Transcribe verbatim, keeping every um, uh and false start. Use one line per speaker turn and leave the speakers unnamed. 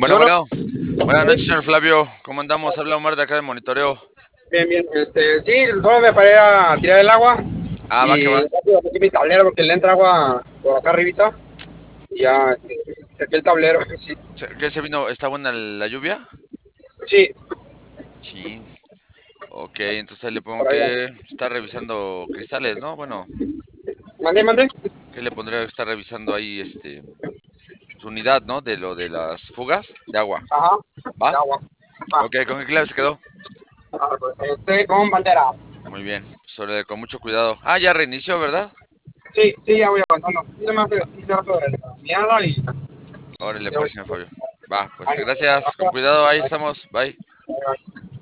Bueno,
Bueno,
bueno, buenas noches, señor Flavio. ¿Cómo andamos? Habla Omar de acá de monitoreo.
bien, bien. Este, sí, solo me paré a tirar el agua
Ah, va que
y
va.
rápido metí mi tablero porque le entra agua por acá arribita y ya este, saqué el tablero. Sí,
Se- ¿Qué se vino? ¿Está buena la lluvia?
sí,
Chin. Ok, entonces le pongo
por allá.
que está revisando cristales, ¿no? Bueno,
Mandé, mandé.
¿qué le pondría que está revisando ahí este su unidad, ¿no? De lo de las fugas de agua.
Ajá, de
¿Va?
agua. Va.
Ok, ¿con qué clave se quedó?
Ah, pues, Este, con bandera.
Muy bien, sobre, con mucho cuidado. Ah, ya reinició, ¿verdad?
Sí, sí, ya voy avanzando. Sí, nomás hice rato de la mirada y
Órale,
ya voy.
pues, señor Fabio. Va, pues
Ahí,
gracias, con cuidado, ahí estamos. Bye.
ahí, ahí.